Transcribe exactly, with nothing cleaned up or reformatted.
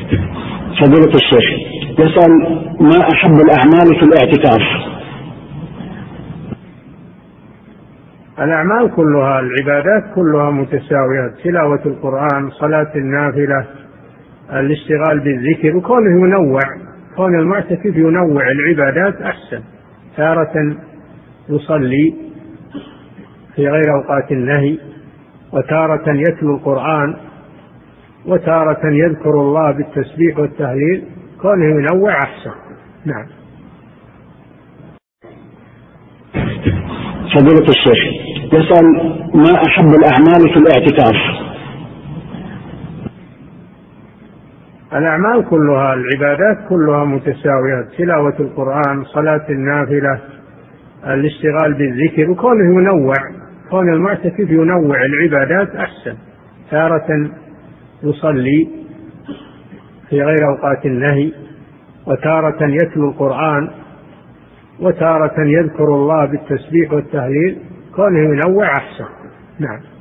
فضيلة الشيخ يسأل: ما أحب الأعمال في الاعتكاف؟ الأعمال كلها، العبادات كلها متساوية، تلاوة القرآن، صلاة النافلة، الاشتغال بالذكر، وكونه ينوع، كون المعتكف ينوع العبادات أحسن. تارة يصلي في غير أوقات النهي، وتارة يتلو القرآن، وتارة يذكر الله بالتسبيح والتهليل، كونه ينوع أحسن. نعم. فضيلة الشيخ يسأل: ما أحب الأعمال في الاعتكاف؟ الأعمال كلها، العبادات كلها متساوية، تلاوة القرآن، صلاة النافلة، الاشتغال بالذكر، وكونه ينوع، كون المعتكف ينوع العبادات أحسن. تارة يصلي في غير أوقات النهي، وتارة يتلو القرآن، وتارة يذكر الله بالتسبيح والتهليل، كونه ينوع أحسن. نعم.